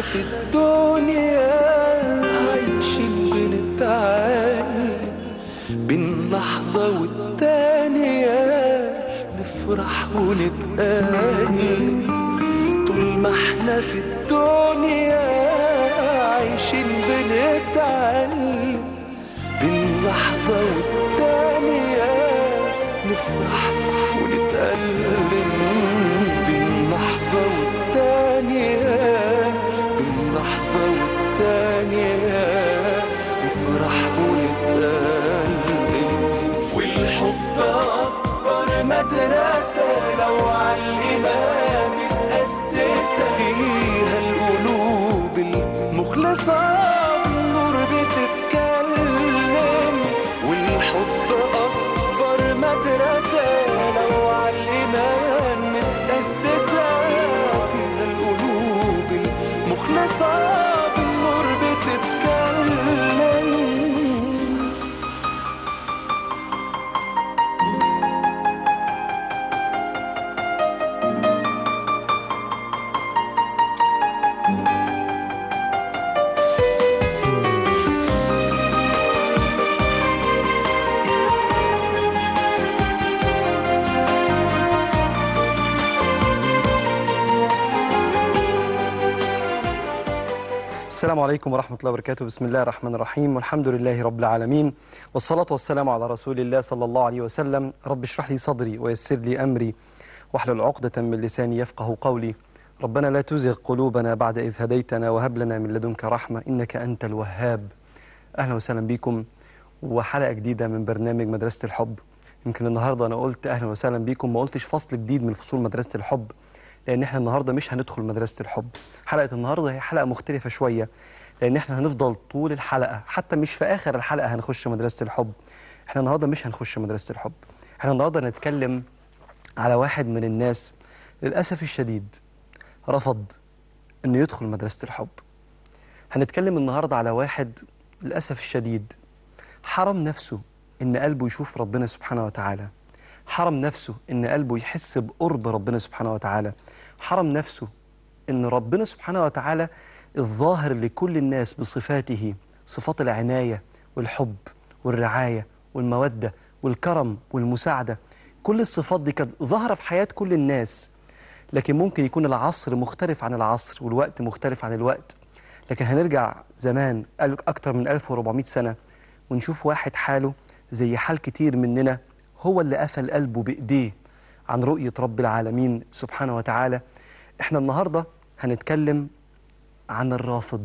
في الدنيا عايشين بنتعلم بين لحظة والتانية، نفرح ونتألم طول ما احنا في الدنيا عايشين بنتعلم بين لحظة والتانية، نفرح ونتألم بين لحظة والتانية، بين لحظة والتانية نفرح ونتألم. والحب أكبر مدرسة لو عالإيمان متأسسة فيها القلوب المخلصة بالنور بتتكلم. والحب أكبر مدرسة لو عالإيمان متأسسة فيها القلوب المخلصة بالنور بتتكلم. السلام عليكم ورحمة الله وبركاته. بسم الله الرحمن الرحيم، والحمد لله رب العالمين، والصلاة والسلام على رسول الله صلى الله عليه وسلم. رب اشرح لي صدري ويسر لي أمري واحلل عقدة من لساني يفقه قولي. ربنا لا تزغ قلوبنا بعد إذ هديتنا وهب لنا من لدنك رحمة إنك أنت الوهاب. أهلا وسهلا بكم وحلقة جديدة من برنامج مدرسة الحب. يمكن النهاردة أنا قلت أهلا وسهلا بكم، ما قلتش فصل جديد من فصول مدرسة الحب، لأن احنا النهاردة مش هندخل مدرسة الحب. حلقة النهاردة هي حلقة مختلفة شوية، لأن احنا هنفضل طول الحلقة، حتى مش في آخر الحلقة هنخش مدرسة الحب. احنا النهاردة مش هنخش مدرسة الحب، احنا النهاردة هنتكلم على واحد من الناس للأسف الشديد رفض إنه يدخل مدرسة الحب. هنتكلم النهاردة على واحد للأسف الشديد حرم نفسه إن قلبه يشوف ربنا سبحانه وتعالى، حرم نفسه إن قلبه يحس بقرب ربنا سبحانه وتعالى، حرم نفسه إن ربنا سبحانه وتعالى الظاهر لكل الناس بصفاته، صفات العناية والحب والرعاية والمودة والكرم والمساعدة، كل الصفات دي كانت ظاهرة في حياة كل الناس. لكن ممكن يكون العصر مختلف عن العصر والوقت مختلف عن الوقت، لكن هنرجع زمان أكتر من 1400 سنة ونشوف واحد حاله زي حال كتير مننا، هو اللي قفل قلبه بإيديه عن رؤية رب العالمين سبحانه وتعالى. احنا النهاردة هنتكلم عن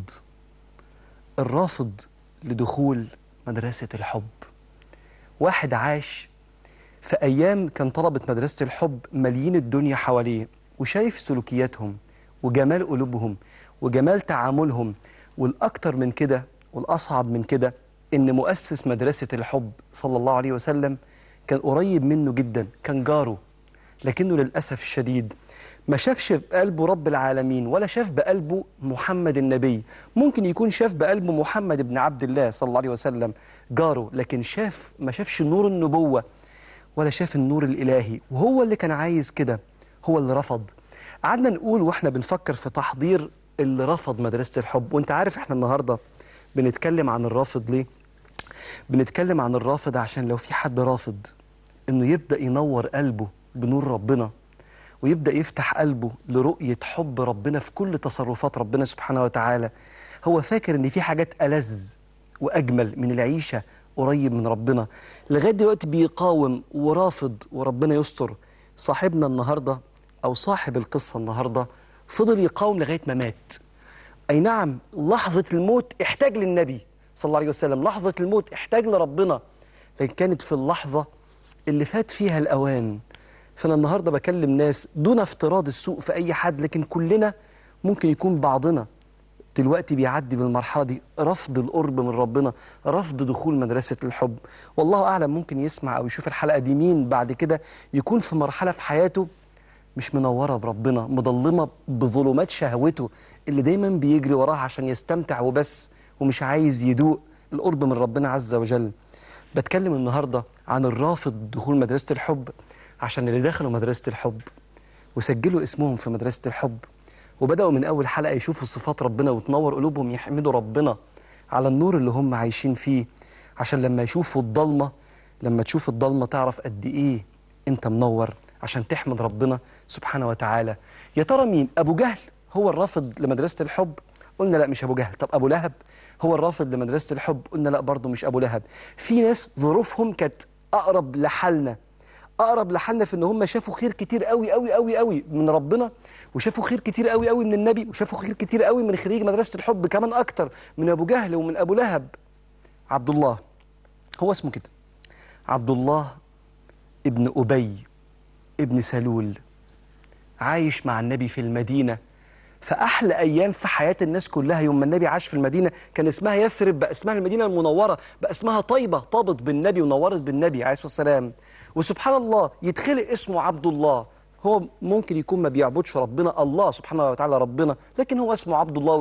الرافض لدخول مدرسة الحب. واحد عاش في أيام كان طلبة مدرسة الحب ماليين الدنيا حواليه، وشايف سلوكياتهم وجمال قلوبهم وجمال تعاملهم، والأكتر من كده والأصعب من كده إن مؤسس مدرسة الحب صلى الله عليه وسلم كان قريب منه جدا، كان جاره، لكنه للأسف الشديد ما شافش بقلبه رب العالمين ولا شاف بقلبه محمد النبي. ممكن يكون شاف بقلبه محمد بن عبد الله صلى الله عليه وسلم جاره، لكن ما شافش نور النبوة ولا شاف النور الإلهي، وهو اللي كان عايز كده، هو اللي رفض. قعدنا نقول واحنا بنفكر في تحضير اللي رفض مدرسة الحب. وانت عارف احنا النهاردة بنتكلم عن الرافض ليه؟ بنتكلم عن الرافض عشان لو في حد رافض انه يبدأ ينور قلبه بنور ربنا، ويبدأ يفتح قلبه لرؤية حب ربنا في كل تصرفات ربنا سبحانه وتعالى. هو فاكر ان في حاجات ألذ وأجمل من العيشة قريب من ربنا، لغاية دلوقتي بيقاوم ورافض، وربنا يستر. صاحبنا النهاردة أو صاحب القصة النهاردة فضل يقاوم لغاية ما مات. أي نعم، لحظة الموت احتاج للنبي صلى الله عليه وسلم، لحظة الموت احتاج لربنا، لكن كانت في اللحظة اللي فات فيها الأوان. فأنا النهاردة بكلم ناس دون افتراض السوء في أي حد، لكن كلنا ممكن يكون بعضنا دلوقتي بيعدي بالمرحلة دي، رفض القرب من ربنا، رفض دخول مدرسة الحب. والله أعلم ممكن يسمع أو يشوف الحلقة دي مين بعد كده يكون في مرحلة في حياته مش منورة بربنا، مظلمة بظلمات شهوته اللي دايما بيجري وراها عشان يستمتع وبس، ومش عايز يدوق القرب من ربنا عز وجل. بتكلم النهاردة عن الرافض دخول مدرسة الحب، عشان اللي دخلوا مدرسة الحب وسجلوا اسمهم في مدرسة الحب وبدأوا من أول حلقة يشوفوا صفات ربنا وتنور قلوبهم، يحمدوا ربنا على النور اللي هم عايشين فيه، عشان لما يشوفوا الضلمة، لما تشوف الضلمة تعرف قد إيه أنت منور، عشان تحمد ربنا سبحانه وتعالى. يا ترى مين؟ أبو جهل هو الرافض لمدرسة الحب؟ قلنا لا مش أبو جهل. طب أبو لهب هو الرافض لمدرسة الحب؟ قلنا لا برضه مش أبو لهب. في ناس ظروفهم كانت أقرب لحالنا، أقرب لحالنا في إن هم شافوا خير كتير قوي قوي قوي قوي من ربنا، وشافوا خير كتير قوي قوي من النبي، وشافوا خير كتير قوي من خريج مدرسة الحب، كمان أكتر من أبو جهل ومن أبو لهب. عبد الله، هو اسمه كده، عبد الله ابن أبي ابن سلول، عايش مع النبي في المدينة فأحلى أيام في حياة الناس كلها. يوم ما النبي عاش في المدينة كان اسمها يثرب، بقى اسمها المدينة المنورة، بقى اسمها طيبة، طابت بالنبي ونورت بالنبي عليه الصلاة والسلام. وسبحان الله يتخلق اسمه عبد الله، هو ممكن يكون ما بيعبدش ربنا، الله سبحانه وتعالى ربنا، لكن هو اسمه عبد الله،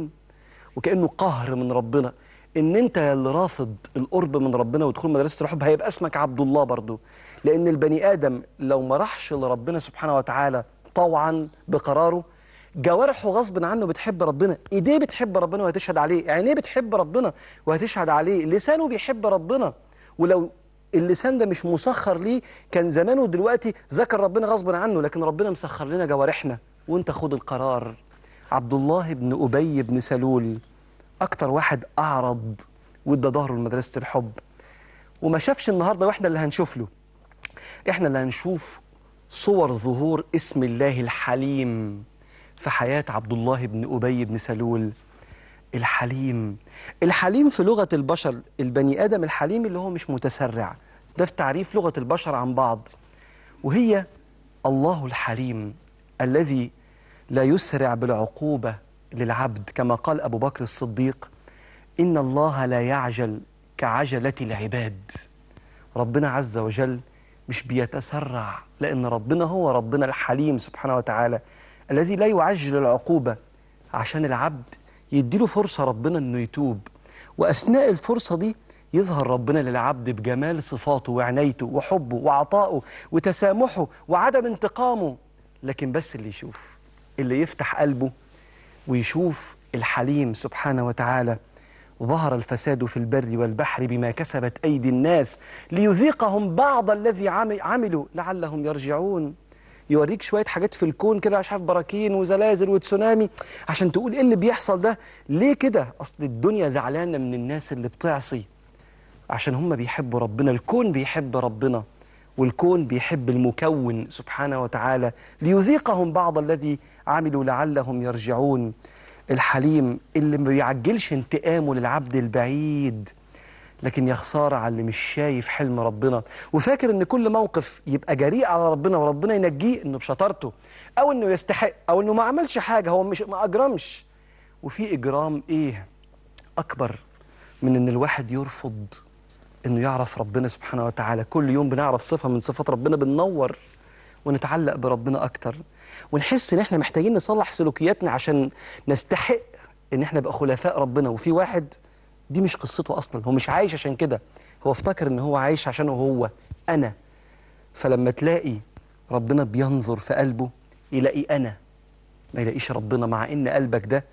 وكأنه قهر من ربنا ان انت يا اللي رافض القرب من ربنا ودخول مدرسة الحب هيبقى اسمك عبد الله برضو. لان البني ادم لو ما راحش لربنا سبحانه وتعالى طوعا بقراره، جوارحه غصب عنه بتحب ربنا، ايديه بتحب ربنا وهتشهد عليه، عينيه بتحب ربنا وهتشهد عليه، لسانه بيحب ربنا، ولو اللسان ده مش مسخر ليه كان زمانه دلوقتي ذكر ربنا غصب عنه، لكن ربنا مسخر لنا جوارحنا، وانت خد القرار. عبد الله بن أبي بن سلول أكتر واحد أعرض وادى ظهره لمدرسة الحب، وما شافش النهاردة، وإحنا اللي هنشوف له، إحنا اللي هنشوف صور ظهور اسم الله الحليم في حياة عبد الله بن أبي بن سلول. الحليم، الحليم في لغة البشر، البني آدم الحليم اللي هو مش متسرع، ده في تعريف لغة البشر عن بعض، وهي الله الحليم الذي لا يسرع بالعقوبة للعبد، كما قال أبو بكر الصديق: إن الله لا يعجل كعجلة العباد. ربنا عز وجل مش بيتسرع، لأن ربنا هو ربنا الحليم سبحانه وتعالى الذي لا يعجل العقوبة، عشان العبد يديله فرصة ربنا أنه يتوب، وأثناء الفرصة دي يظهر ربنا للعبد بجمال صفاته وعنايته وحبه وعطائه وتسامحه وعدم انتقامه. لكن بس اللي يشوف، اللي يفتح قلبه ويشوف الحليم سبحانه وتعالى: ظهر الفساد في البر والبحر بما كسبت أيدي الناس ليذيقهم بعض الذي عملوا لعلهم يرجعون. يوريك شوية حاجات في الكون كده، مش عارف، براكين وزلازل وتسونامي، عشان تقول ايه اللي بيحصل ده؟ ليه كده؟ أصل الدنيا زعلانة من الناس اللي بتعصي، عشان هم بيحبوا ربنا، الكون بيحب ربنا، والكون بيحب المكون سبحانه وتعالى، ليذيقهم بعض الذي عملوا لعلهم يرجعون. الحليم اللي ما بيعجلش انتقامه للعبد البعيد، لكن يا خسارة على اللي مش شايف حلم ربنا وفاكر ان كل موقف يبقى جريء على ربنا وربنا ينجيه انه بشطارته، او انه يستحق، او انه ما عملش حاجة، هو مش ما اجرمش. وفي اجرام ايه اكبر من ان الواحد يرفض انه يعرف ربنا سبحانه وتعالى؟ كل يوم بنعرف صفة من صفات ربنا بننور ونتعلق بربنا اكتر، ونحس ان احنا محتاجين نصلح سلوكياتنا عشان نستحق ان احنا نبقى خلفاء ربنا. وفي واحد دي مش قصته اصلا، هو مش عايش عشان كده، هو افتكر ان هو عايش عشانه هو انا. فلما تلاقي ربنا بينظر في قلبه يلاقي انا، ما يلاقيش ربنا، مع ان قلبك ده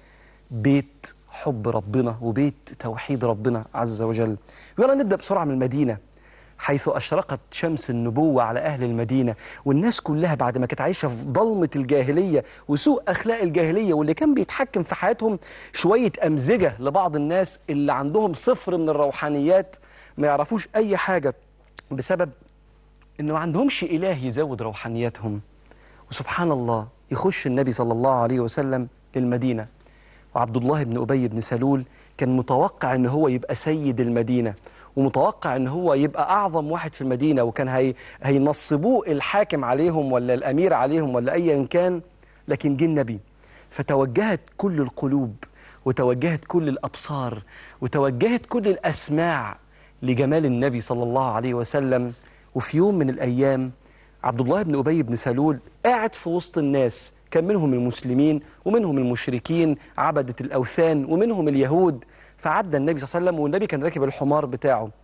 بيت حب ربنا وبيت توحيد ربنا عز وجل. ويلا نبدأ بسرعة من المدينة، حيث أشرقت شمس النبوة على أهل المدينة، والناس كلها بعد ما كانت عايشة في ضلمة الجاهلية وسوء أخلاق الجاهلية، واللي كان بيتحكم في حياتهم شوية أمزجة لبعض الناس اللي عندهم صفر من الروحانيات، ما يعرفوش أي حاجة بسبب إنه ما عندهمش إله يزود روحانياتهم. وسبحان الله يخش النبي صلى الله عليه وسلم للمدينة، وعبد الله بن أبي بن سلول كان متوقع ان هو يبقى سيد المدينة، ومتوقع ان هو يبقى اعظم واحد في المدينة، وكان هينصبوه الحاكم عليهم ولا الامير عليهم ولا ايا كان. لكن جه النبي فتوجهت كل القلوب وتوجهت كل الابصار وتوجهت كل الاسماع لجمال النبي صلى الله عليه وسلم. وفي يوم من الايام عبد الله بن أبي بن سلول قاعد في وسط الناس، كان منهم المسلمين ومنهم المشركين عبدة الأوثان ومنهم اليهود. فعدى النبي صلى الله عليه وسلم، والنبي كان راكب الحمار بتاعه،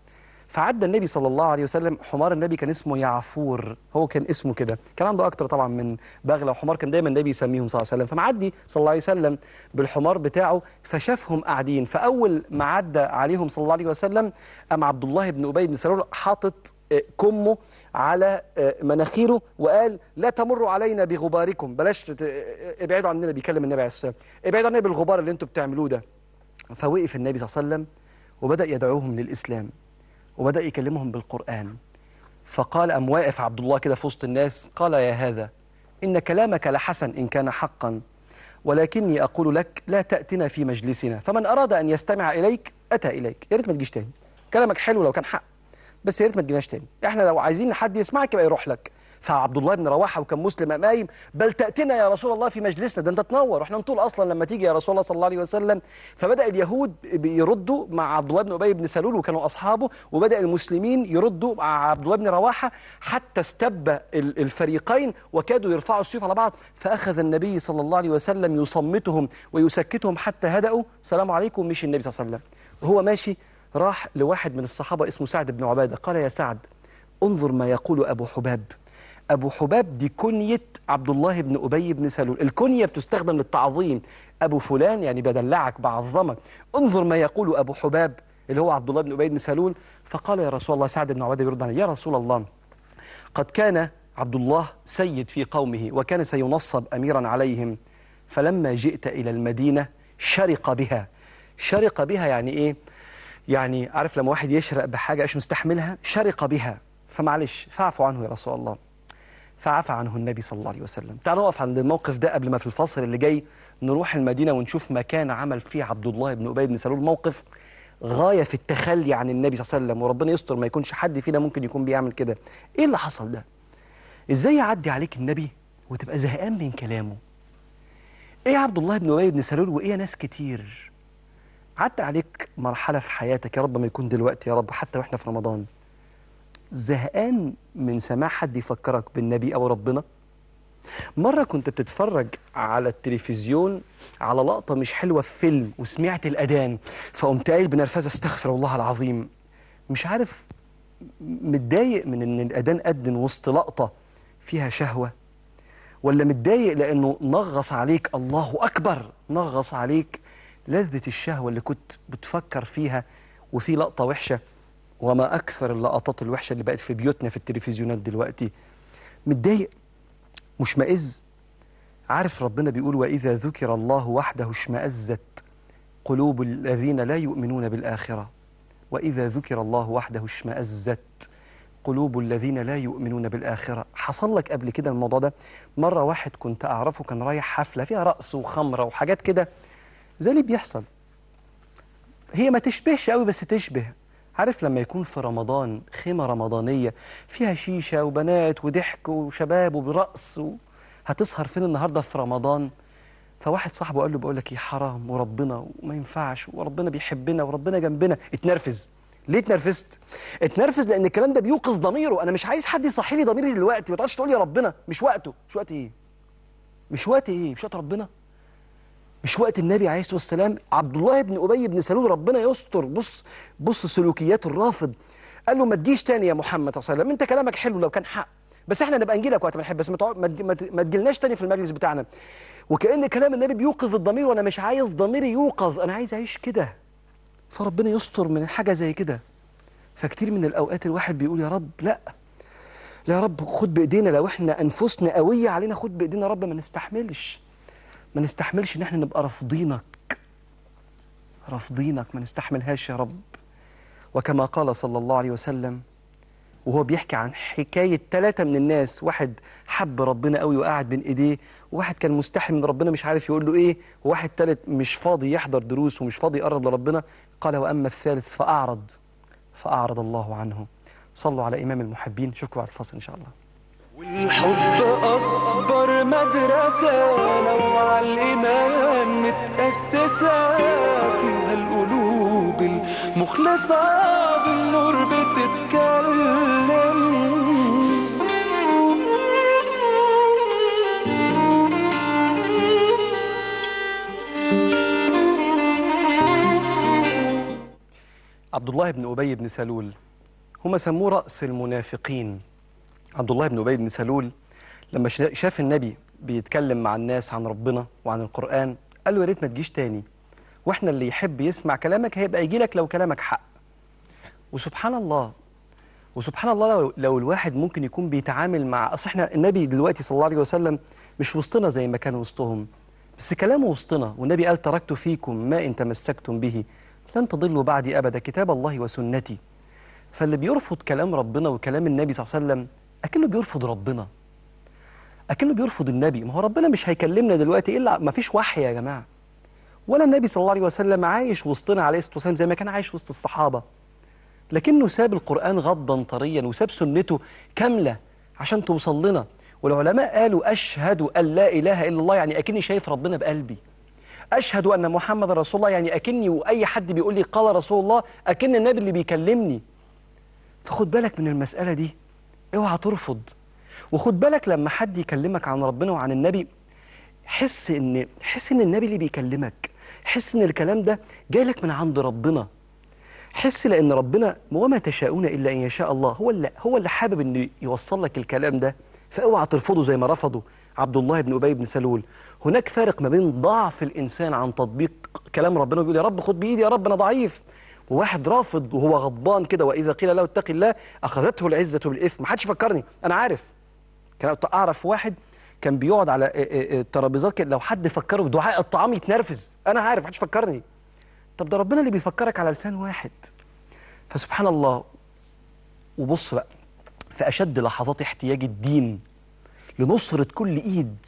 فعدى النبي صلى الله عليه وسلم، حمار النبي كان اسمه يعفور، هو كان اسمه كده، كان عنده أكتر طبعا من بغلة وحمار، كان دايما النبي يسميهم صلى الله عليه وسلم. فمعدي صلى الله عليه وسلم بالحمار بتاعه فشافهم قاعدين، فأول ما عدى عليهم صلى الله عليه وسلم قام عبد الله بن أبي بن سلول حاطط كمه على مناخيره وقال: لا تمروا علينا بغباركم، بلاش ابعدوا عننا. بيكلم النبي عليه الصلاة والسلام: ابعدوا عننا بالغبار اللي انتم بتعملوه ده. فوقف النبي صلى الله عليه وسلم وبدأ يدعوهم للإسلام وبدأ يكلمهم بالقرآن. فقال، أم واقف عبد الله كده في وسط الناس، قال: يا هذا إن كلامك لحسن إن كان حقا، ولكني أقول لك لا تأتنا في مجلسنا، فمن أراد أن يستمع إليك أتى إليك. يا ريت ما تجيش تاني، كلامك حلو لو كان حق، بس يا ريت ما تجيناش تاني، احنا لو عايزين حد يسمعك يبقى يروح لك. فعبد الله بن رواحه وكان مسلم قام قايم: بل تاتنا يا رسول الله في مجلسنا، ده انت تنور، احنا نطول اصلا لما تيجي يا رسول الله صلى الله عليه وسلم. فبدا اليهود يردوا مع عبد الله بن ابي بن سلول وكانوا اصحابه، وبدا المسلمين يردوا مع عبد الله بن رواحه، حتى استب الفريقين وكادوا يرفعوا السيوف على بعض. فاخذ النبي صلى الله عليه وسلم يصمتهم ويسكتهم حتى هدأوا. سلام عليكم. مشي النبي صلى الله عليه وسلم وهو ماشي راح لواحد من الصحابة اسمه سعد بن عبادة، قال: يا سعد، انظر ما يقول أبو حباب. أبو حباب دي كنية عبد الله بن أبي بن سلول، الكنية بتستخدم للتعظيم، أبو فلان يعني بدلعك بعظمك. انظر ما يقول أبو حباب اللي هو عبد الله بن أبي بن سلول. فقال: يا رسول الله، سعد بن عبادة يرد عليه: يا رسول الله، قد كان عبد الله سيد في قومه وكان سينصب أميرا عليهم، فلما جئت إلى المدينة شرق بها. شرق بها يعني إيه؟ يعني عارف لما واحد يشرق بحاجة مش مستحملها، شرق بها، فمعلش فاعفوا عنه يا رسول الله. فعفى عنه النبي صلى الله عليه وسلم. تعالوا نقف عند الموقف ده قبل ما في الفصل اللي جاي نروح المدينة ونشوف ما كان عمل فيه عبد الله بن أبي بن سلول، موقف غاية في التخلي عن النبي صلى الله عليه وسلم، وربنا يستر ما يكونش حد فينا ممكن يكون بيعمل كده. ايه اللي حصل ده؟ ازاي يعدي عليك النبي وتبقى زهقان من كلامه؟ ايه يا عبد الله بن أبي بن سلول وايه ناس كتير عدى عليك مرحلة في حياتك، يا رب ما يكون دلوقتي يا رب، حتى واحنا في رمضان، زهقان من سماع حد يفكرك بالنبي أو ربنا؟ مرة كنت بتتفرج على التلفزيون على لقطة مش حلوة في فيلم وسمعت الأذان فقمت قايل بنرفزة: استغفر الله العظيم. مش عارف، متضايق من إن الأذان أذن وسط لقطة فيها شهوة، ولا متضايق لأنه نغص عليك الله أكبر، نغص عليك لذة الشهوة اللي كنت بتفكر فيها وفي لقطة وحشة؟ وما أكثر اللقطات الوحشة اللي بقت في بيوتنا في التلفزيونات دلوقتي. متضايق، مشمئز. عارف ربنا بيقول: وإذا ذكر الله وحده اشمأزت قلوب الذين لا يؤمنون بالآخرة. وإذا ذكر الله وحده اشمأزت قلوب الذين لا يؤمنون بالآخرة. حصل لك قبل كده الموضوع ده؟ مرة واحد كنت أعرفه كان رايح حفلة فيها رقص وخمرة وحاجات كده زي اللي بيحصل، هي ما تشبهش قوي بس تشبه. عارف لما يكون في رمضان خيمة رمضانية فيها شيشة وبنات وضحك وشباب وبرقص هتسهر فين النهاردة في رمضان؟ فواحد صاحبه قال له: بقول لك ايه، حرام وربنا وما ينفعش وربنا بيحبنا وربنا جنبنا. اتنرفز. ليه اتنرفزت؟ اتنرفز لأن الكلام ده بيوقظ ضميره. أنا مش عايز حد يصحي لي ضميري دلوقتي، ما تقعدش تقول يا ربنا، مش وقته. مش وقت ايه؟ مش وقت ايه؟ مش وقت ربنا؟ مش وقت النبي عليه الصلاة والسلام؟ عبد الله بن أبي بن سلول ربنا يستر. بص سلوكيات الرافض. قال له: ما تجيش تاني يا محمد صلى الله عليه وسلم، انت كلامك حلو لو كان حق، بس احنا نبقى نجي لك وقت ما نحب، بس ما تجيلناش تاني في المجلس بتاعنا. وكأن كلام النبي بيوقظ الضمير، وانا مش عايز ضميري يوقظ، انا عايز اعيش كده. فربنا يستر من حاجة زي كده. فكتير من الأوقات الواحد بيقول: يا رب لا يا رب خد بإيدينا، لو احنا أنفسنا قوية علينا خد بإيدينا يا رب، ما نستحملش ان احنا نبقى رافضينك، ما نستحملهاش يا رب. وكما قال صلى الله عليه وسلم وهو بيحكي عن حكاية 3 من الناس، واحد حب ربنا قوي وقاعد بين ايديه، وواحد كان مستحي من ربنا مش عارف يقول له ايه، وواحد ثالث مش فاضي يحضر دروس ومش فاضي يقرب لربنا. قال: واما الثالث فأعرض الله عنه. صلوا على إمام المحبين. نشوفكم بعد الفاصل إن شاء الله. والحب أكبر مدرسة لو على الإيمان متأسسة، فيها القلوب المخلصة بالنور بتتكلم. عبد الله بن أبي بن سلول هم سموه رأس المنافقين. عبد الله بن أبي بن سلول لما شاف النبي بيتكلم مع الناس عن ربنا وعن القرآن قال له يا ريت ما تجيش تاني، واحنا اللي يحب يسمع كلامك هيبقى يجي لك لو كلامك حق. وسبحان الله لو الواحد ممكن يكون بيتعامل مع اصل احنا النبي دلوقتي صلى الله عليه وسلم مش وسطنا زي ما كان وسطهم، بس كلامه وسطنا، والنبي قال تركت فيكم ما ان تمسكتم به لن تضلوا بعدي ابدا كتاب الله وسنتي. فاللي بيرفض كلام ربنا وكلام النبي صلى الله عليه وسلم اكنه بيرفض ربنا، اكنه بيرفض النبي. ما هو ربنا مش هيكلمنا دلوقتي الا ما فيش وحي يا جماعه، ولا النبي صلى الله عليه وسلم عايش وسطنا عليه الصلاه والسلام زي ما كان عايش وسط الصحابه، لكنه ساب القرآن غضا طريا وساب سنته كاملة عشان توصل لنا. والعلماء قالوا أشهد أن لا إله إلا الله يعني أكني شايف ربنا بقلبي، أشهد أن محمد رسول الله يعني أكني وأي حد بيقول لي قال رسول الله أكن النبي اللي بيكلمني. فخد بالك من المسألة دي، اوعى ترفض. وخد بالك لما حد يكلمك عن ربنا وعن النبي حس ان النبي اللي بيكلمك، حس ان الكلام ده جاي لك من عند ربنا، حس لأن ربنا وما تشاءون إلا إن يشاء الله هو اللي حابب إنه يوصل لك الكلام ده. فاوعى ترفضه زي ما رفضوا عبد الله بن أبي بن سلول. هناك فارق ما بين ضعف الإنسان عن تطبيق كلام ربنا ويقول يا رب خد بإيدي يا رب أنا ضعيف، وواحد رافض وهو غضبان كده وإذا قيل له اتق الله أخذته العزة بالإثم. ما حدش فكرني، أنا عارف، كان أعرف واحد كان بيقعد على الترابيزات كده لو حد فكره بدعاء الطعام يتنرفز، أنا عارف ما حدش فكرني. طب ده ربنا اللي بيفكرك على لسان واحد. فسبحان الله. وبص بقى، في أشد لحظات احتياج الدين لنصرة كل إيد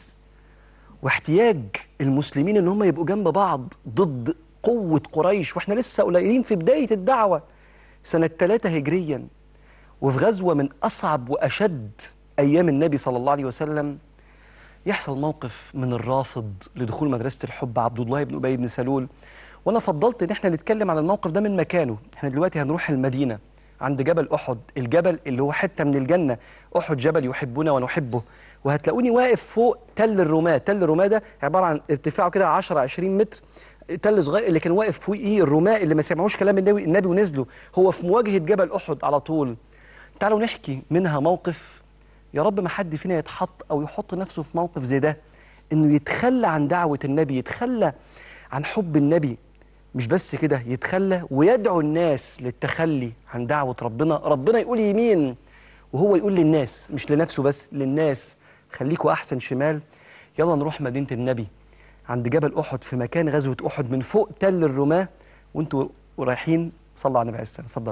واحتياج المسلمين إن هم يبقوا جنب بعض ضد قوة قريش، وإحنا لسه قليلين في بداية الدعوة سنة 3 هجريا، وفي غزوة من أصعب وأشد أيام النبي صلى الله عليه وسلم، يحصل موقف من الرافض لدخول مدرسة الحب عبد الله بن أبي بن سلول. وانا فضلت ان احنا نتكلم عن الموقف ده من مكانه. احنا دلوقتي هنروح المدينه عند جبل احد، الجبل اللي هو حته من الجنه، احد جبل يحبنا ونحبه، وهتلاقوني واقف فوق تل الرماه. تل الرماه ده عباره عن ارتفاعه كده 10 20 متر، تل صغير اللي كان واقف فوقيه الرماه اللي ما سمعوش كلام النبي ونزلوا، هو في مواجهه جبل احد على طول. تعالوا نحكي منها موقف يا رب ما حد فينا يتحط او يحط نفسه في موقف زي ده، انه يتخلى عن دعوه النبي، يتخلى عن حب النبي، مش بس كده يتخلى ويدعو الناس للتخلي عن دعوة ربنا. ربنا يقول يمين وهو يقول للناس، مش لنفسه بس، للناس خليكوا أحسن شمال. يلا نروح مدينة النبي عند جبل أحد في مكان غزوة أحد من فوق تل الرماة، وانتوا رايحين صلوا على النبي عليه السلام. اتفضل.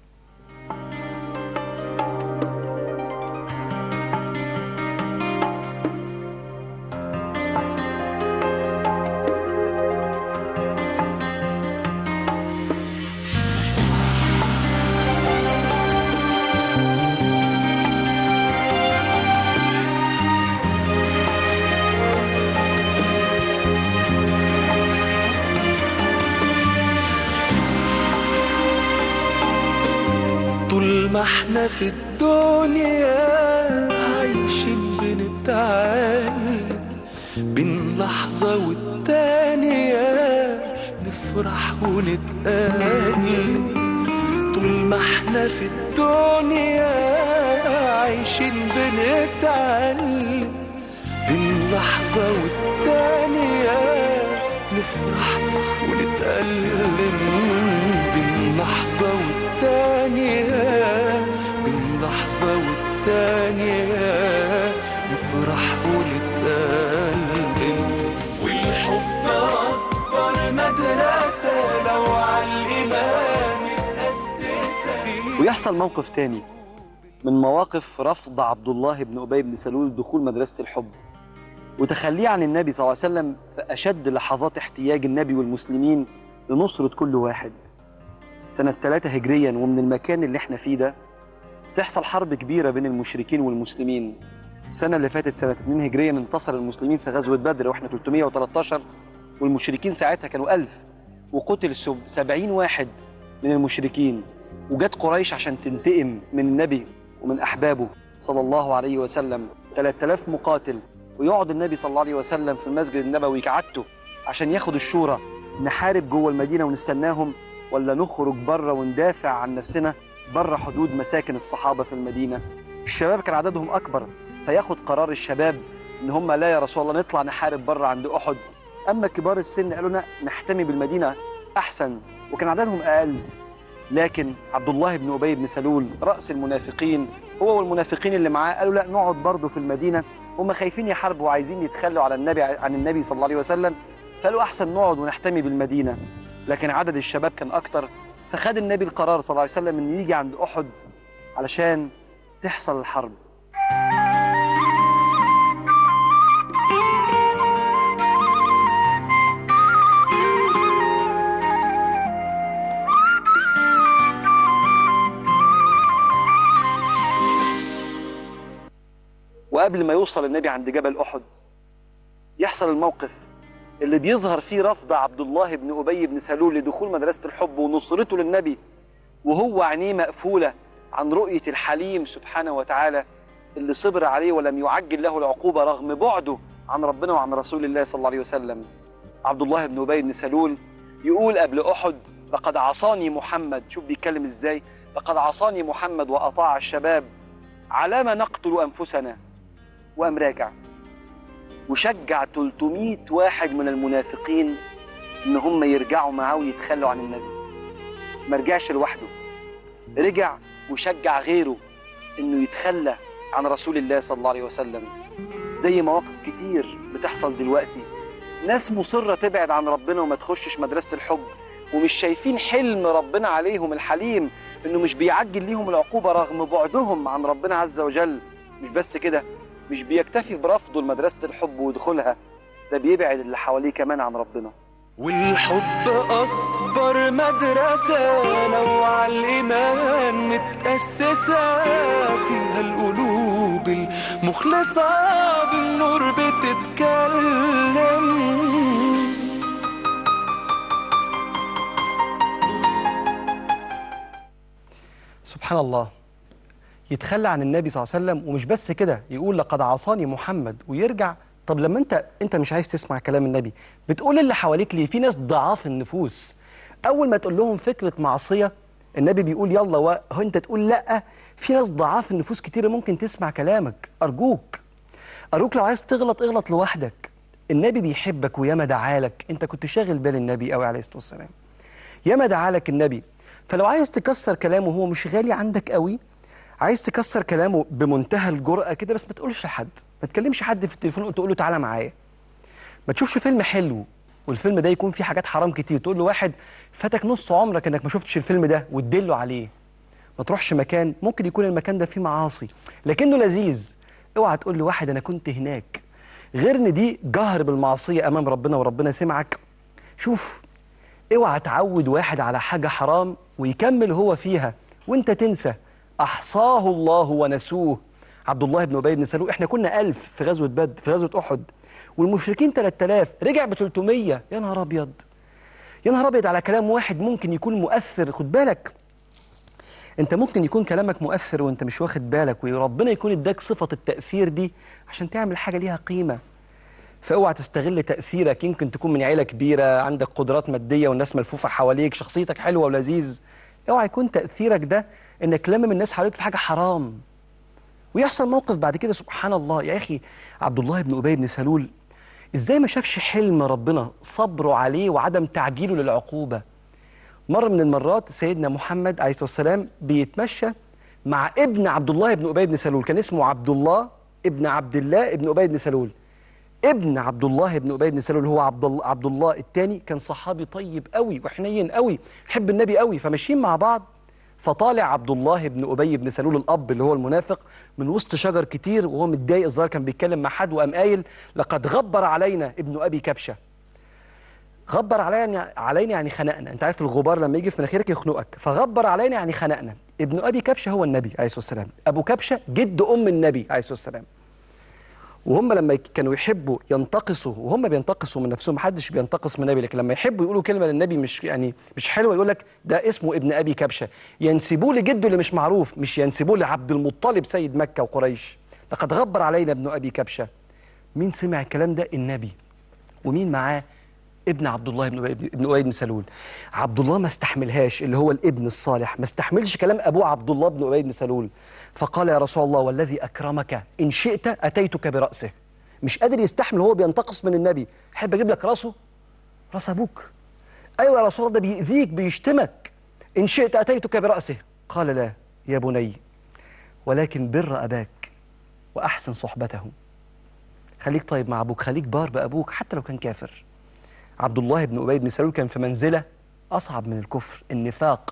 ما احنا في الدنيا عايشين بنتعلم بين لحظة والتانية، نفرح ونتألم. طول ما احنا في الدنيا عايشين بنتعلم بين لحظة والتانية، نفرح ونتألم بين لحظة والتانية، بين لحظة والتانية نفرح ونتألم. والحب أكبر مدرسة لو عالإيمان متأسسة. ويحصل موقف تاني من مواقف رفض عبد الله بن أبي بن سلول دخول مدرسة الحب وتخليه عن النبي صلى الله عليه وسلم في أشد لحظات احتياج النبي والمسلمين لنصرة كل واحد. سنة 3 هجريا، ومن المكان اللي احنا فيه ده تحصل حرب كبيرة بين المشركين والمسلمين. السنة اللي فاتت سنة 2 هجريا انتصر المسلمين في غزوة بدر واحنا 313، والمشركين ساعتها كانوا 1000، وقتل 70 واحد من المشركين. وجت قريش عشان تنتقم من النبي ومن أحبابه صلى الله عليه وسلم، 3000 مقاتل. ويقعد النبي صلى الله عليه وسلم في المسجد النبوي كعادته عشان ياخد الشورى، نحارب جوه المدينة ونستناهم ولا نخرج بره وندافع عن نفسنا. بره حدود مساكن الصحابة في المدينة. الشباب كان عددهم أكبر، فياخد قرار الشباب إن هم لا يا رسول الله نطلع نحارب بره عند أحد. أما كبار السن قالوا لا، نحتمي بالمدينة أحسن، وكان عددهم أقل. لكن عبد الله بن أبي بن سلول رأس المنافقين هو والمنافقين اللي معاه قالوا لا، نقعد برضه في المدينة. هم خايفين يحاربوا وعايزين يتخلوا عن النبي صلى الله عليه وسلم، فقالوا أحسن نقعد ونحتمي بالمدينة. لكن عدد الشباب كان أكتر، فخد النبي القرار صلى الله عليه وسلم إن يجي عند أحد علشان تحصل الحرب. وقبل ما يوصل النبي عند جبل أحد يحصل الموقف اللي بيظهر فيه رفض عبد الله بن أبي بن سلول لدخول مدرسة الحب ونصرته للنبي، وهو عينيه مقفولة عن رؤية الحليم سبحانه وتعالى اللي صبر عليه ولم يعجل له العقوبة رغم بعده عن ربنا وعن رسول الله صلى الله عليه وسلم. عبد الله بن أبي بن سلول يقول قبل أحد: لقد عصاني محمد. شوف بيتكلم إزاي، لقد عصاني محمد وأطاع الشباب، على ما نقتل أنفسنا. وقام راجع وشجع 300 واحد من المنافقين إن هم يرجعوا معاه ويتخلوا عن النبي. ما رجعش لوحده، رجع وشجع غيره إنه يتخلى عن رسول الله صلى الله عليه وسلم. زي مواقف كتير بتحصل دلوقتي، ناس مصرة تبعد عن ربنا وما تخشش مدرسة الحب، ومش شايفين حلم ربنا عليهم الحليم إنه مش بيعجل ليهم العقوبة رغم بعدهم عن ربنا عز وجل. مش بس كده، مش بيكتفي برفضه لمدرسة الحب ودخولها، ده بيبعد اللي حواليه كمان عن ربنا. والحب أكبر مدرسة لو على الإيمان متأسسة، فيها القلوب المخلصة بالنور بتتكلم. سبحان الله، يتخلى عن النبي صلى الله عليه وسلم، ومش بس كده، يقول لقد عصاني محمد ويرجع. طب لما انت مش عايز تسمع كلام النبي، بتقول اللي حواليك ليه؟ في ناس ضعاف النفوس، اول ما تقول لهم فكره معصيه النبي بيقول يلا، وهو انت تقول لا. في ناس ضعاف النفوس كتير ممكن تسمع كلامك. ارجوك لو عايز تغلط اغلط لوحدك. النبي بيحبك وياما دعالك، انت كنت شاغل بال النبي قوي عليه الصلاه والسلام، ياما دعالك النبي. فلو عايز تكسر كلامه وهو مش غالي عندك قوي، عايز تكسر كلامه بمنتهى الجرأة كده، بس ما تقولش لحد، ما تكلمش حد في التليفون وتقول له تعالى معايا. ما تشوفش فيلم حلو والفيلم ده يكون فيه حاجات حرام كتير تقول له واحد فاتك نص عمرك انك ما شفتش الفيلم ده وتدله عليه. ما تروحش مكان ممكن يكون المكان ده فيه معاصي لكنه لذيذ، اوعى تقول لواحد انا كنت هناك، غير ان دي جهر بالمعصية امام ربنا وربنا سمعك. شوف، اوعى تعود واحد على حاجة حرام ويكمل هو فيها وانت تنسى. أحصاه الله ونسوه. عبد الله بن أبي بن سلول، احنا كنا 1000 في غزوة بدر، في غزوة أحد، والمشركين 3000، رجع ب 300. يا نهار أبيض، يا نهار أبيض على كلام واحد ممكن يكون مؤثر. خد بالك، أنت ممكن يكون كلامك مؤثر وأنت مش واخد بالك، وربنا يكون اداك صفة التأثير دي عشان تعمل حاجة ليها قيمة. فاوعى تستغل تأثيرك، يمكن تكون من عيلة كبيرة، عندك قدرات مادية والناس ملفوفة حواليك، شخصيتك حلوة ولذيذ، اوعى يكون تأثيرك ده انك لمم الناس حواليك في حاجة حرام ويحصل موقف بعد كده. سبحان الله يا اخي، عبد الله بن أبي بن سلول ازاي ما شافش حلم ربنا، صبره عليه وعدم تعجيله للعقوبة. مرة من المرات سيدنا محمد عليه الصلاة والسلام بيتمشى مع ابن عبد الله بن أبي بن سلول، كان اسمه عبد الله ابن أبي بن سلول. ابن عبد الله بن أبي بن سلول هو عبد الله الثاني، كان صحابي طيب قوي وحنين قوي، يحب النبي قوي. فماشيين مع بعض، فطالع عبد الله بن أبي بن سلول الأب اللي هو المنافق من وسط شجر كتير وهو متضايق، الظاهر كان بيتكلم مع حد، وقام قايل لقد غبر علينا ابن أبي كبشة. غبر علينا يعني خنقنا، انت عارف الغبار لما يجي في مناخيرك يخنقك، فغبر علينا يعني خنقنا. ابن أبي كبشة هو النبي عليه الصلاة والسلام، أبو كبشة جد أم النبي عليه الصلاة والسلام. وهم لما كانوا يحبوا ينتقصوا، وهم بينتقصوا من نفسهم، محدش بينتقص من النبي، لكن لما يحبوا يقولوا كلمه للنبي مش حلوه، يقول لك ده اسمه ابن ابي كبشه، ينسبوه لجده اللي مش معروف، مش ينسبوه لعبد المطلب سيد مكه وقريش. لقد غبر علينا ابن ابي كبشه. مين سمع الكلام ده؟ النبي. ومين معاه؟ ابن عبد الله بن أبي بن سلول. عبد الله ما استحملهاش، اللي هو الابن الصالح، ما استحملش كلام أبوه عبد الله بن أبي بن سلول، فقال يا رسول الله والذي أكرمك إن شئت أتيتك برأسه. مش قادر يستحمل، هو بينتقص من النبي، حب أجيب لك رأسه، رأس أبوك. أيوة يا رسول الله، ده بيأذيك بيشتمك، إن شئت أتيتك برأسه. قال لا يا بني، ولكن بر أباك وأحسن صحبته. خليك طيب مع أبوك، خليك بار بأبوك حتى لو كان كافر. عبد الله بن أبي بن سلول كان في منزلة أصعب من الكفر، النفاق،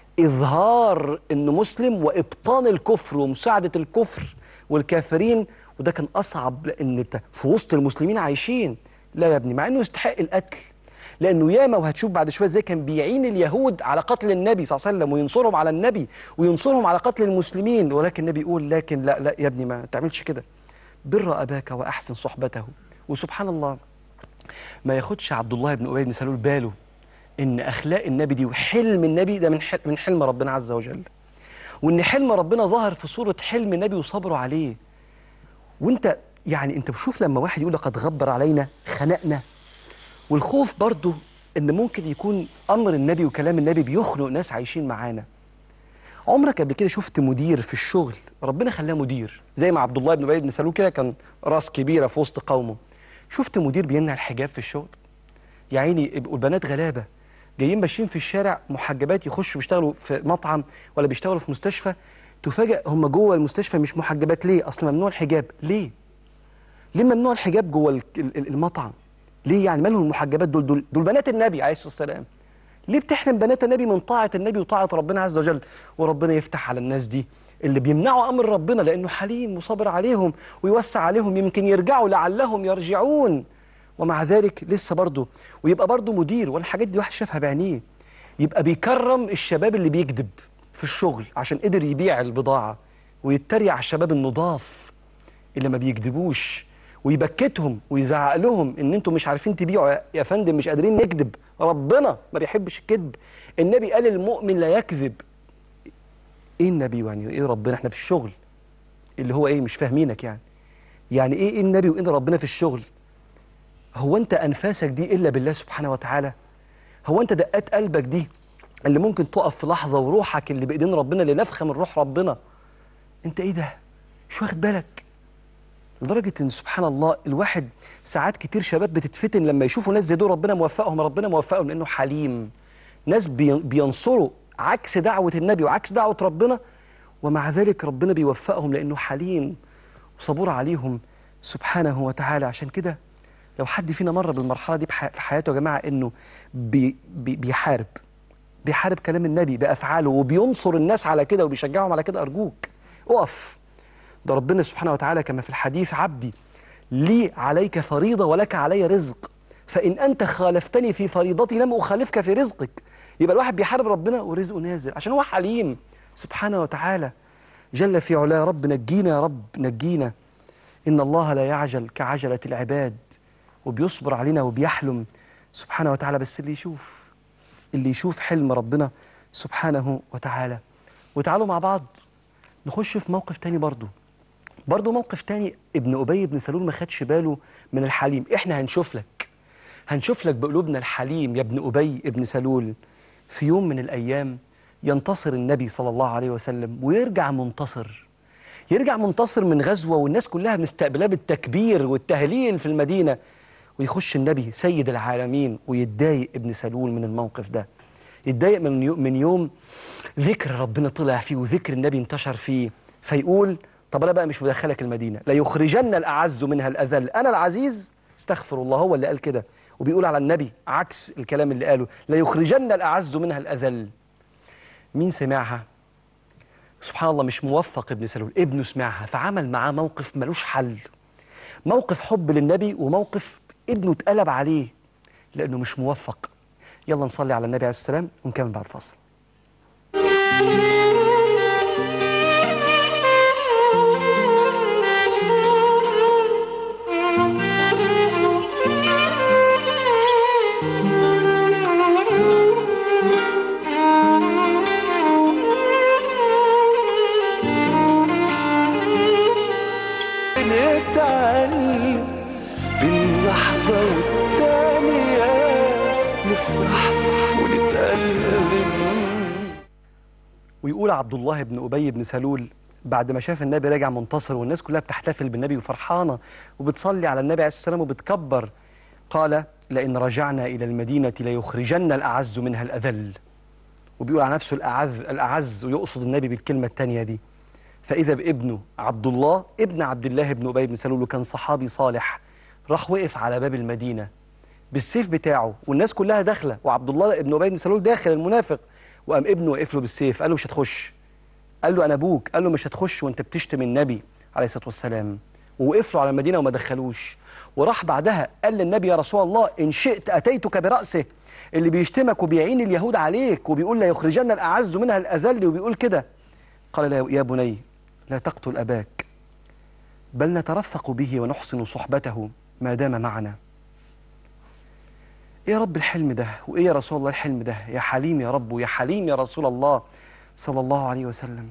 إظهار إنه مسلم وإبطان الكفر ومساعدة الكفر والكافرين، وده كان أصعب، لأن أنت في وسط المسلمين عايشين. لا يا ابني، مع إنه يستحق القتل، لأنه ياما، وهتشوف بعد شوية ازاي كان بيعين اليهود على قتل النبي صلى الله عليه وسلم، وينصرهم على النبي وينصرهم على قتل المسلمين، ولكن النبي يقول لكن لا لا يا ابني، ما تعملش كده، بر أباك وأحسن صحبته. وسبحان الله ما ياخدش عبد الله بن أبي بن سلول باله إن أخلاق النبي دي وحلم النبي ده من حلم ربنا عز وجل، وإن حلم ربنا ظهر في صورة حلم النبي وصبره عليه. وأنت يعني أنت بشوف لما واحد يقول لقد غبر علينا خنقنا، والخوف برضو إن ممكن يكون أمر النبي وكلام النبي بيخنق ناس عايشين معانا. عمرك قبل كده شفت مدير في الشغل ربنا خلاه مدير، زي ما عبد الله بن أبي بن سلول كده كان راس كبيرة في وسط قومه؟ شفت مدير بيمنع الحجاب في الشغل؟ يا عيني يبقوا البنات غلابة جايين ماشيين في الشارع محجبات، يخشوا بيشتغلوا في مطعم ولا بيشتغلوا في مستشفى، تفاجأ هم جوه المستشفى مش محجبات. ليه؟ أصل ممنوع الحجاب. ليه ممنوع الحجاب جوه المطعم؟ ليه يعني؟ مالهم المحجبات دول بنات النبي عليه الصلاة والسلام. ليه بتحرم بنات النبي من طاعة النبي وطاعة ربنا عز وجل؟ وربنا يفتح على الناس دي اللي بيمنعوا أمر ربنا، لأنه حليم وصبر عليهم ويوسع عليهم، يمكن يرجعوا لعلهم يرجعون. ومع ذلك لسه برضه، ويبقى برضه مدير، والحاجات دي واحد شافها بعينيه، يبقى بيكرم الشباب اللي بيكذب في الشغل عشان قدر يبيع البضاعة، ويتريق على الشباب النضاف اللي ما بيكذبوش، ويبكتهم ويزعق لهم ان انتم مش عارفين تبيعوا يا فندم، مش قادرين نكذب، ربنا ما بيحبش الكذب. النبي قال المؤمن لا يكذب. ايه النبي يعني ايه ربنا؟ احنا في الشغل اللي هو ايه؟ مش فاهمينك يعني ايه النبي وايه ربنا في الشغل؟ هو انت انفاسك دي الا بالله سبحانه وتعالى؟ هو انت دقات قلبك دي اللي ممكن تقف في لحظة، وروحك اللي بايدين ربنا، اللي نفخة من روح ربنا، انت ايه ده؟ مش واخد بالك؟ لدرجة ان سبحان الله الواحد ساعات كتير شباب بتتفتن لما يشوفوا ناس زي دول ربنا موفقهم لانه حليم، ناس بينصروا عكس دعوة النبي وعكس دعوة ربنا، ومع ذلك ربنا بيوفقهم لانه حليم وصبور عليهم سبحانه وتعالى. عشان كده لو حد فينا مر بالمرحلة دي في حياته يا جماعة، انه بيحارب كلام النبي بأفعاله، وبينصر الناس على كده وبيشجعهم على كده، أرجوك اقف. ده ربنا سبحانه وتعالى كما في الحديث: عبدي لي عليك فريضة ولك علي رزق، فإن أنت خالفتني في فريضتي لم أخالفك في رزقك. يبقى الواحد بيحارب ربنا ورزقه نازل عشان هو حليم سبحانه وتعالى جل في علاه. رب نجينا يا رب، نجينا. إن الله لا يعجل كعجلة العباد، وبيصبر علينا وبيحلم سبحانه وتعالى، بس اللي يشوف حلم ربنا سبحانه وتعالى. وتعالوا مع بعض نخش في موقف تاني، برضو موقف تاني. ابن أبي بن سلول ما خدش باله من الحليم. احنا هنشوف لك بقلوبنا الحليم يا ابن أبي بن سلول. في يوم من الأيام ينتصر النبي صلى الله عليه وسلم ويرجع منتصر من غزوة، والناس كلها مستقبلاه بالتكبير والتهليل في المدينة، ويخش النبي سيد العالمين ويتضايق ابن سلول من الموقف ده، يتضايق من يوم ذكر ربنا طلع فيه وذكر النبي انتشر فيه، فيقول طب أنا بقى مش مدخلك المدينة، لا يخرجن الأعز منها الأذل. أنا العزيز، استغفر الله، هو اللي قال كده، وبيقول على النبي عكس الكلام اللي قاله، لا يخرجن الأعز منها الأذل. مين سمعها؟ سبحان الله، مش موفق ابن سلول، ابنه سمعها، فعمل معاه موقف ملوش حل، موقف حب للنبي، وموقف ابنه اتقلب عليه لأنه مش موفق. يلا نصلي على النبي عليه الصلاة والسلام ونكمل بعد الفاصل. نتعلم بين لحظة والتانية ويقول عبد الله بن أبي بن سلول بعد ما شاف النبي راجع منتصر والناس كلها بتحتفل بالنبي وفرحانة وبتصلي على النبي عليه الصلاة والسلام وبتكبر، قال: لئن رجعنا إلى المدينة ليخرجن الأعز منها الأذل. وبيقول على نفسه الأعز ويقصد النبي بالكلمة التانية دي. فإذا بابنه عبد الله ابن عبد الله بن أبي بن سلول، وكان صحابي صالح، راح وقف على باب المدينة بالسيف بتاعه والناس كلها داخلة وعبد الله ابن أبي بن سلول داخل المنافق، وقام ابنه وقف له بالسيف قال له: مش هتخش. قال له: أنا أبوك. قال له: مش هتخش وأنت بتشتم النبي عليه الصلاة والسلام. ووقف له على المدينة وما دخلوش. وراح بعدها قال للنبي: يا رسول الله إن شئت أتيتك برأسه، اللي بيشتمك وبيعين اليهود عليك وبيقول لا يخرجن الأعز منها الأذل وبيقول كده. قال: لا يا بني، لا تقتل أباك، بل نترفق به ونحسن صحبته ما دام معنا. إيه يا رب الحلم ده؟ وإيه يا رسول الله الحلم ده؟ يا حليم يا رب، ويا حليم يا رسول الله صلى الله عليه وسلم.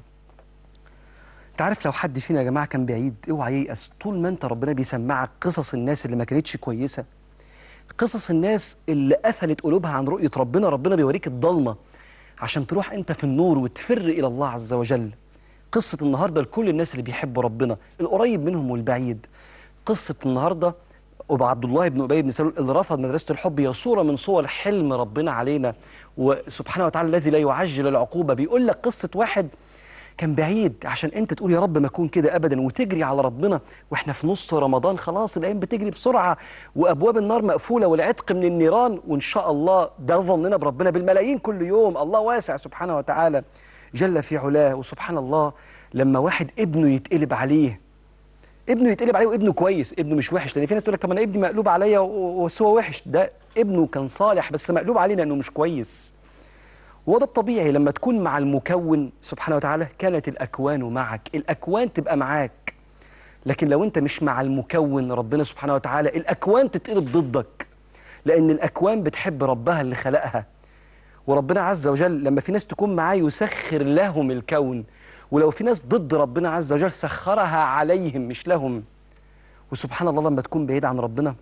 انت عارف لو حد فينا يا جماعة كان بعيد، اوعى ييأس. طول ما انت ربنا بيسمعك قصص الناس اللي ما كانتش كويسة، قصص الناس اللي قفلت قلوبها عن رؤية ربنا، ربنا بيوريك الضلمة عشان تروح انت في النور وتفر إلى الله عز وجل. قصة النهاردة لكل الناس اللي بيحبوا ربنا، القريب منهم والبعيد. قصة النهاردة أبو عبد الله بن أبي بن سلول اللي رفض مدرسة الحب، هي صورة من صور حلم ربنا علينا وسبحانه وتعالى الذي لا يعجل العقوبة. بيقول لك قصة واحد كان بعيد عشان انت تقول يا رب ما اكون كده ابدا، وتجري على ربنا واحنا في نص رمضان، خلاص الايام بتجري بسرعه وابواب النار مقفوله والعتق من النيران، وان شاء الله ده ظننا بربنا بالملايين كل يوم. الله واسع سبحانه وتعالى جل في علاه. وسبحان الله لما واحد ابنه يتقلب عليه، ابنه يتقلب عليه وابنه كويس، ابنه مش وحش، لان في ناس تقول لك طب انا ابني مقلوب عليا بس هو وحش. ده ابنه كان صالح بس مقلوب عليه لانه مش كويس. وده الطبيعي لما تكون مع المكون سبحانه وتعالى، كانت الأكوان معك، الأكوان تبقى معاك. لكن لو أنت مش مع المكون ربنا سبحانه وتعالى، الأكوان تتقلب ضدك، لأن الأكوان بتحب ربها اللي خلقها. وربنا عز وجل لما في ناس تكون معاه يسخر لهم الكون، ولو في ناس ضد ربنا عز وجل سخرها عليهم مش لهم. وسبحان الله لما تكون بعيد عن ربنا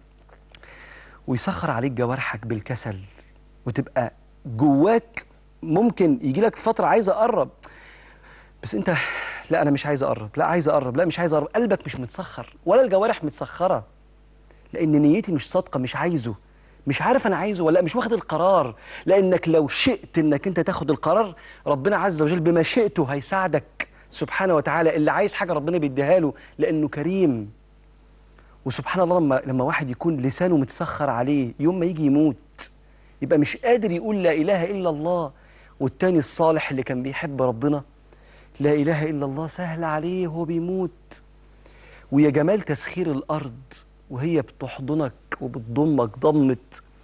ويسخر عليك جوارحك بالكسل، وتبقى جواك ممكن يجي لك فترة عايز أقرب، بس أنت لا أنا مش عايز أقرب، لا عايز أقرب، لا مش عايز أقرب. قلبك مش متسخر ولا الجوارح متسخرة، لأن نيتي مش صادقة، مش عايزه، مش عارف أنا عايزه ولا مش واخد القرار. لأنك لو شئت إنك أنت تاخد القرار، ربنا عز وجل بمشيئته هيساعدك سبحانه وتعالى. اللي عايز حاجة ربنا بيديها له لأنه كريم. وسبحان الله لما واحد يكون لسانه متسخر عليه، يوم ما يجي يموت يبقى مش قادر يقول لا إله إلا الله. والتاني الصالح اللي كان بيحب ربنا، لا إله إلا الله سهل عليه وهو بيموت. ويا جمال تسخير الأرض وهي بتحضنك وبتضمك ضمة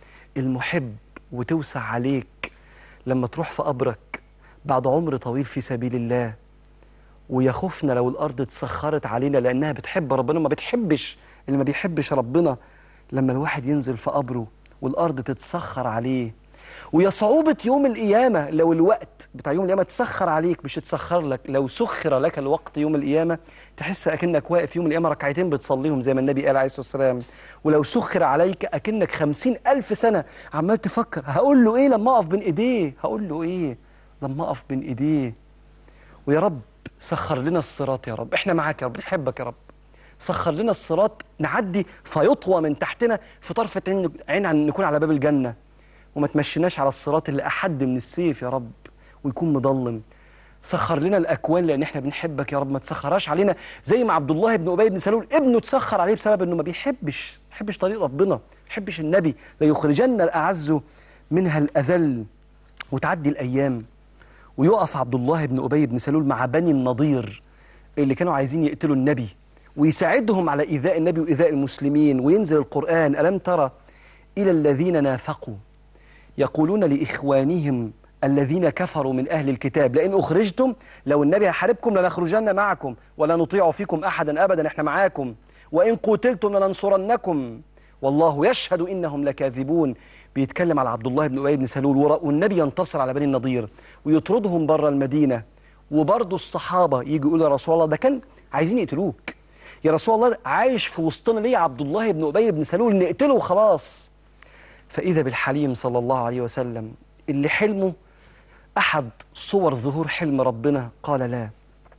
المحب وتوسع عليك لما تروح في قبرك بعد عمر طويل في سبيل الله. ويا خوفنا لو الأرض اتسخرت علينا لأنها بتحب ربنا، ما بتحبش اللي ما بيحبش ربنا، لما الواحد ينزل في قبره والأرض تتسخر عليه. ويا صعوبة يوم القيامة لو الوقت بتاع يوم القيامة تسخر عليك، مش تسخر لك. لو سخر لك الوقت يوم القيامة تحس أكنك واقف يوم القيامة ركعتين بتصليهم زي ما النبي قال عليه الصلاة والسلام. ولو سخر عليك أكنك 50,000 سنة عمال تفكر هقول له إيه لما أقف بين إيديه، هقول له إيه لما أقف بين إيديه. ويا رب سخر لنا الصراط يا رب، إحنا معاك يا رب، نحبك يا رب. سخر لنا الصراط نعدي فيطوى من تحتنا في طرفة عين عن نكون على باب الجنة، وما تمشيناش على الصراط اللي أحد من السيف يا رب ويكون مظلم. سخر لنا الأكوان لأن إحنا بنحبك يا رب، ما تسخرهاش علينا زي ما عبد الله بن أبي بن سلول ابنه تسخر عليه بسبب إنه ما بيحبش طريق ربنا، ما بيحبش النبي. لا يخرجن الأعز منها الأذل. وتعدي الأيام ويقف عبد الله بن أبي بن سلول مع بني النضير اللي كانوا عايزين يقتلوا النبي، ويساعدهم على إيذاء النبي وإيذاء المسلمين. وينزل القرآن: ألم ترى إلى الذين نافقوا يقولون لإخوانهم الذين كفروا من أهل الكتاب لئن أخرجتم، لو النبي هيحاربكم لنخرجن معكم ولا نطيع فيكم أحدا أبدا، إحنا معاكم، وإن قتلتم لننصرنكم والله يشهد إنهم لكاذبون. بيتكلم على عبد الله بن أبي بن سلول، والنبي ينتصر على بني النضير ويطردهم بره المدينة. وبرضه الصحابة يجي يقولوا يا رسول الله ده كان عايزين يقتلوك يا رسول الله، عايش في وسطنا ليه عبد الله بن أبي بن سلول، نقتله وخلاص. فإذا بالحليم صلى الله عليه وسلم اللي حلمه أحد صور ظهور حلم ربنا؟ قال لا،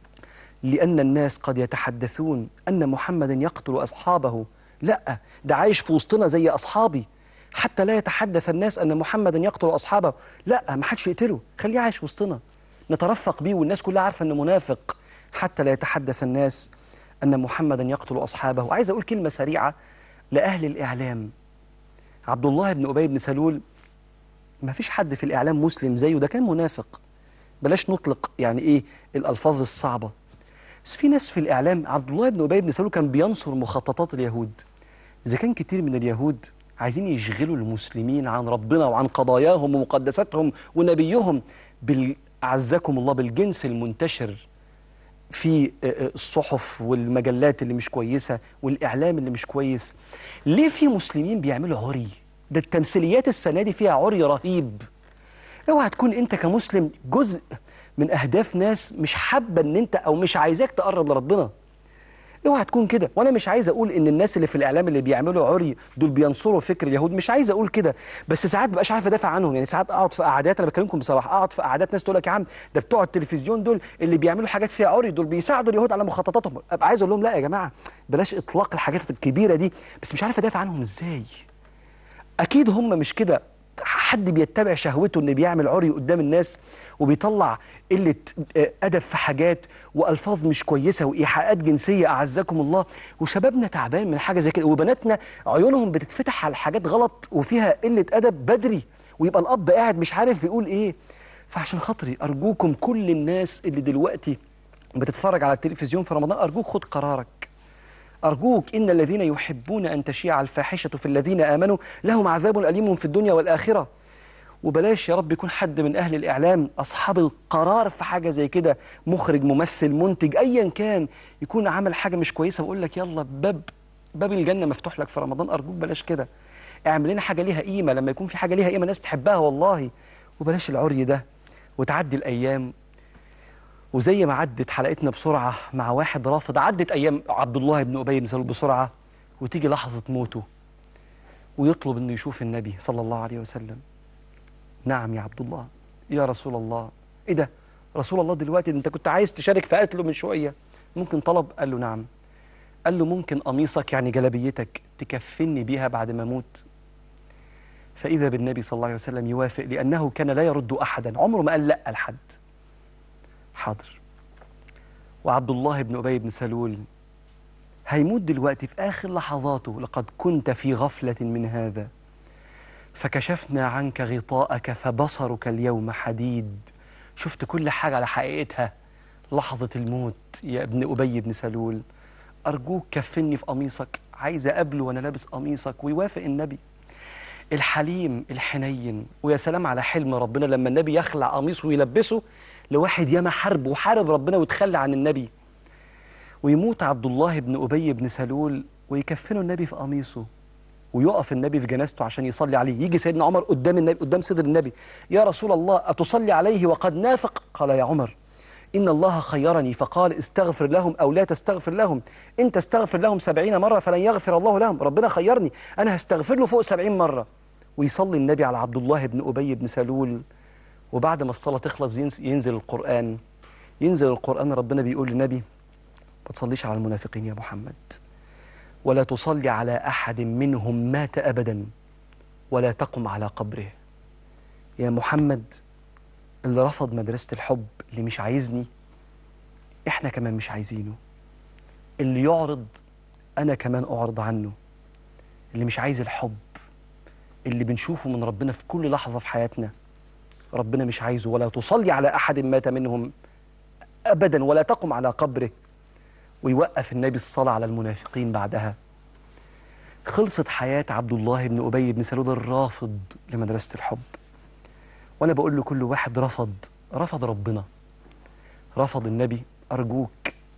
لأن الناس قد يتحدثون أن محمدا يقتل أصحابه. لا، ده عايش في وسطنا زي أصحابي، حتى لا يتحدث الناس أن محمدا يقتل أصحابه. لا، ما حدش يقتله، خليه عايش وسطنا، نترفق بيه والناس كلها عارفة أنه منافق، حتى لا يتحدث الناس أن محمدا يقتل أصحابه. وعايز أقول كلمة سريعة لأهل الإعلام. عبد الله بن أبي بن سلول ما فيش حد في الإعلام مسلم زيه، ده كان منافق. بلاش نطلق يعني إيه الألفاظ الصعبة، بس في ناس في الإعلام. عبد الله بن أبي بن سلول كان بينصر مخططات اليهود. إذا كان كتير من اليهود عايزين يشغلوا المسلمين عن ربنا وعن قضاياهم ومقدساتهم ونبيهم أعزكم الله بالجنس المنتشر في الصحف والمجلات اللي مش كويسة والإعلام اللي مش كويس، ليه في مسلمين بيعملوا عري؟ ده التمثيليات السنة دي فيها عري رهيب. اوعى تكون انت كمسلم جزء من أهداف ناس مش حابة ان انت او مش عايزاك تقرب لربنا. اوعى تكون كده. وانا مش عايز اقول ان الناس اللي في الاعلام اللي بيعملوا عري دول بينصروا فكر اليهود، مش عايز اقول كده، بس ساعات مبقاش عارف ادافع عنهم. يعني ساعات اقعد في قعدات، انا بكلمكم بصراحه، اقعد في قعدات ناس تقول لك يا عم ده بتوع التلفزيون دول اللي بيعملوا حاجات فيها عري، دول بيساعدوا اليهود على مخططاتهم. ابقى عايز اقول لهم لا يا جماعه، بلاش اطلاق الحاجات الكبيره دي، بس مش عارف ادافع عنهم ازاي. اكيد هم مش كده. حد بيتبع شهوته انه بيعمل عري قدام الناس وبيطلع قله ادب في حاجات والفاظ مش كويسه وايحاءات جنسيه اعزكم الله، وشبابنا تعبان من حاجه زي كده، وبناتنا عيونهم بتتفتح على حاجات غلط وفيها قله ادب بدري، ويبقى الاب قاعد مش عارف يقول ايه. فعشان خاطري ارجوكم كل الناس اللي دلوقتي بتتفرج على التلفزيون في رمضان، ارجوك خد قرارك. أرجوك، إن الذين يحبون أن تشيع الفاحشة في الذين آمنوا لهم عذاب أليم في الدنيا والآخرة. وبلاش يا رب يكون حد من أهل الإعلام أصحاب القرار في حاجة زي كده، مخرج ممثل منتج أيا كان، يكون عمل حاجة مش كويسة ويقول لك يلا باب الجنة مفتوح لك في رمضان. أرجوك بلاش كده. اعمل لنا حاجة ليها قيمة، لما يكون في حاجة ليها قيمة الناس بتحبها والله. وبلاش العري ده. وتعدي الأيام، وزي ما عدت حلقتنا بسرعة مع واحد رافض، عدت أيام عبد الله بن أبي بن سلول بسرعة، وتيجي لحظة موته ويطلب أنه يشوف النبي صلى الله عليه وسلم. نعم يا عبد الله، يا رسول الله. إيه ده؟ رسول الله دلوقتي؟ أنت كنت عايز تشارك في قتله من شوية، ممكن طلب؟ قال له نعم. قال له ممكن قميصك يعني جلبيتك تكفني بيها بعد ما أموت؟ فإذا بالنبي صلى الله عليه وسلم يوافق، لأنه كان لا يرد أحدا، عمره ما قال لأ لحد. حاضر. وعبد الله بن أبي بن سلول هيموت دلوقتي في آخر لحظاته. لقد كنت في غفلة من هذا فكشفنا عنك غطاءك فبصرك اليوم حديد. شفت كل حاجة على حقيقتها لحظة الموت يا ابن أبي بن سلول. أرجوك كفني في قميصك، عايز أقابله وأنا لابس قميصك. ويوافق النبي الحليم الحنين. ويا سلام على حلم ربنا لما النبي يخلع قميصه ويلبسه لواحد ياما حرب وحارب ربنا وتخلى عن النبي. ويموت عبد الله بن أبي بن سلول ويكفنه النبي في قميصه، ويقف النبي في جنازته عشان يصلي عليه. يجي سيدنا عمر قدام النبي، قدام صدر النبي، يا رسول الله أتصلي عليه وقد نافق؟ قال يا عمر إن الله خيرني فقال استغفر لهم أو لا تستغفر لهم، إن تستغفر لهم 70 مرة فلن يغفر الله لهم. ربنا خيرني، أنا هستغفر له فوق 70 مرة. ويصلي النبي على عبد الله بن أبي بن سلول. وبعد ما الصلاة تخلص ينزل القرآن. ينزل القرآن، ربنا بيقول للنبي ما تصليش على المنافقين يا محمد، ولا تصلي على أحد منهم مات أبدا ولا تقم على قبره. يا محمد، اللي رفض مدرسة الحب، اللي مش عايزني، إحنا كمان مش عايزينه. اللي يعرض أنا كمان أعرض عنه. اللي مش عايز الحب اللي بنشوفه من ربنا في كل لحظة في حياتنا، ربنا مش عايزه. ولا تصلي على أحد مات منهم أبدا ولا تقم على قبره. ويوقف النبي الصلاة على المنافقين بعدها. خلصت حياة عبد الله بن أبي بن سلول الرافض لمدرسة الحب. وأنا بقول له كل واحد رفض ربنا، رفض النبي، أرجوك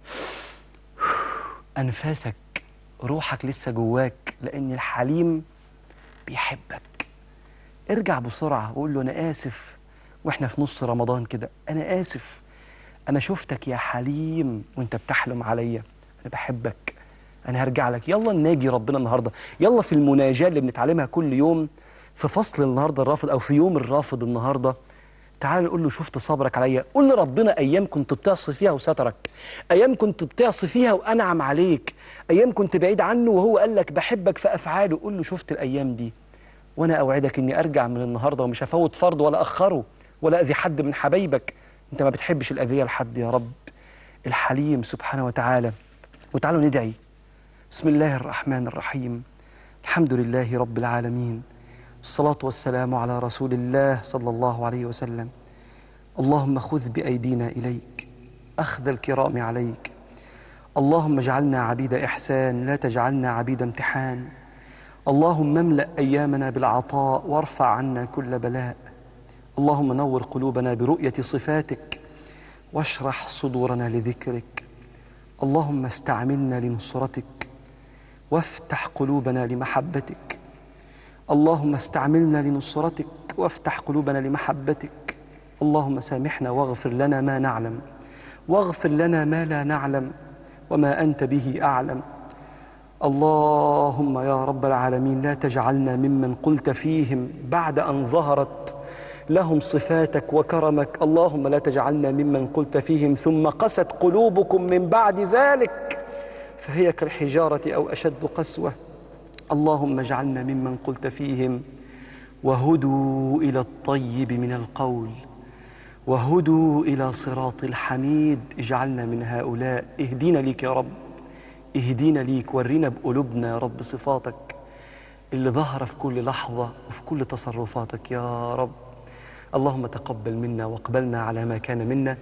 أنفاسك، روحك لسه جواك، لأن الحليم بيحبك. ارجع بسرعة وقول له أنا آسف. وإحنا في نص رمضان كده، أنا آسف، أنا شفتك يا حليم وإنت بتحلم عليا، أنا بحبك، أنا هرجع لك. يلا نناجي ربنا النهاردة. يلا في المناجاة اللي بنتعلمها كل يوم، في فصل النهاردة الرافض أو في يوم الرافض النهاردة، تعال نقول له شفت صبرك عليا. قول لربنا أيام كنت بتعصي فيها وسترك، أيام كنت بتعصي فيها وأنعم عليك، أيام كنت بعيد عنه وهو قال لك بحبك في أفعاله. قول له شفت الأيام دي، وأنا أوعدك إني أرجع من النهاردة ومش هفوت فرض ولا أخره ولا أذي حد من حبايبك. أنت ما بتحبش الأذية لحد يا رب الحليم سبحانه وتعالى. وتعالوا ندعي. بسم الله الرحمن الرحيم. الحمد لله رب العالمين، الصلاة والسلام على رسول الله صلى الله عليه وسلم. اللهم خذ بأيدينا إليك أخذ الكرام عليك. اللهم اجعلنا عبيد إحسان لا تجعلنا عبيد امتحان. اللهم املأ أيامنا بالعطاء وارفع عنا كل بلاء. اللهم نور قلوبنا برؤية صفاتك واشرح صدورنا لذكرك. اللهم استعملنا لنصرتك وافتح قلوبنا لمحبتك. اللهم استعملنا لنصرتك وافتح قلوبنا لمحبتك. اللهم سامحنا واغفر لنا ما نعلم واغفر لنا ما لا نعلم وما أنت به أعلم. اللهم يا رب العالمين لا تجعلنا ممن قلت فيهم بعد أن ظهرت لهم صفاتك وكرمك. اللهم لا تجعلنا ممن قلت فيهم ثم قست قلوبكم من بعد ذلك فهي كالحجارة أو أشد قسوة. اللهم اجعلنا ممن قلت فيهم وهدوا إلى الطيب من القول وهدوا إلى صراط الحميد. اجعلنا من هؤلاء. اهدينا ليك يا رب، اهدينا ليك، ورينا بقلوبنا يا رب صفاتك اللي ظهر في كل لحظة وفي كل تصرفاتك يا رب. اللهم تقبل منا واقبلنا على ما كان منا.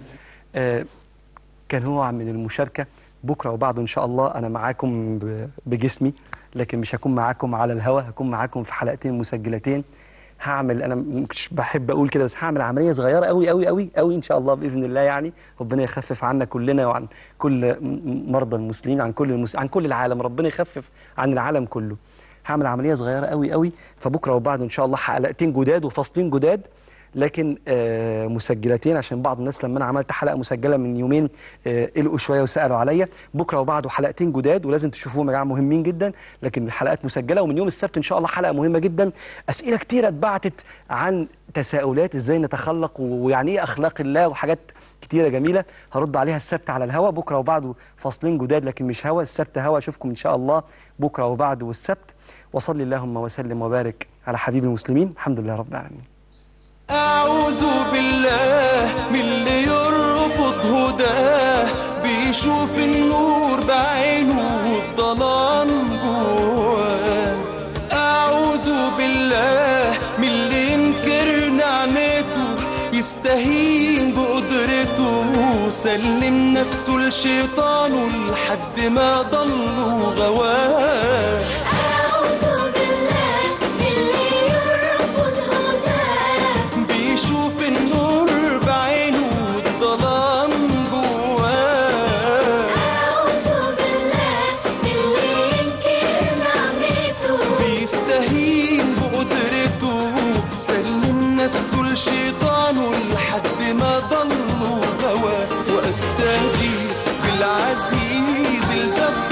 كنوع من المشاركة بكرة وبعده إن شاء الله أنا معاكم بجسمي، لكن مش هكون معاكم على الهوا، هكون معاكم في حلقتين مسجلتين. هعمل، أنا مش بحب أقول كده، بس هعمل عملية صغيرة قوي قوي قوي قوي إن شاء الله بإذن الله. يعني ربنا يخفف عنا كلنا وعن كل مرضى المسلمين، عن كل العالم، ربنا يخفف عن العالم كله. هعمل عملية صغيرة قوي قوي، فبكرة وبعده إن شاء الله حلقتين جداد وفصلين جداد، لكن مسجلتين عشان بعض الناس لما انا عملت حلقه مسجله من يومين قلقوا شويه وسالوا عليا. بكره وبعده حلقتين جداد ولازم تشوفوهم يا جماعه، مهمين جدا، لكن الحلقات مسجله. ومن يوم السبت ان شاء الله حلقه مهمه جدا. اسئله كتيره اتبعتت عن تساؤلات ازاي نتخلق ويعني ايه اخلاق الله وحاجات كتيره جميله، هرد عليها السبت على الهوا. بكره وبعده فاصلين جداد لكن مش هوا، السبت هوا. اشوفكم ان شاء الله بكره وبعده والسبت. وصلي اللهم وسلم وبارك على حبيب المسلمين. الحمد لله رب العالمين. أعوذ بالله من اللي يرفض هداه، بيشوف النور بعينه والظلام جواه. أعوذ بالله من اللي ينكر نعمته، يستهين بقدرته، سلم نفسه لشيطانه لحد ما ضل غواه. يشوف النور بعينه والظلام جواه. أعوذ بالله من اللي ينكر نعمته، بيستهين بقدرته، سلم نفسه لشيطانه لحد ما ضل غواه. واستهدي بالعزيز الجبار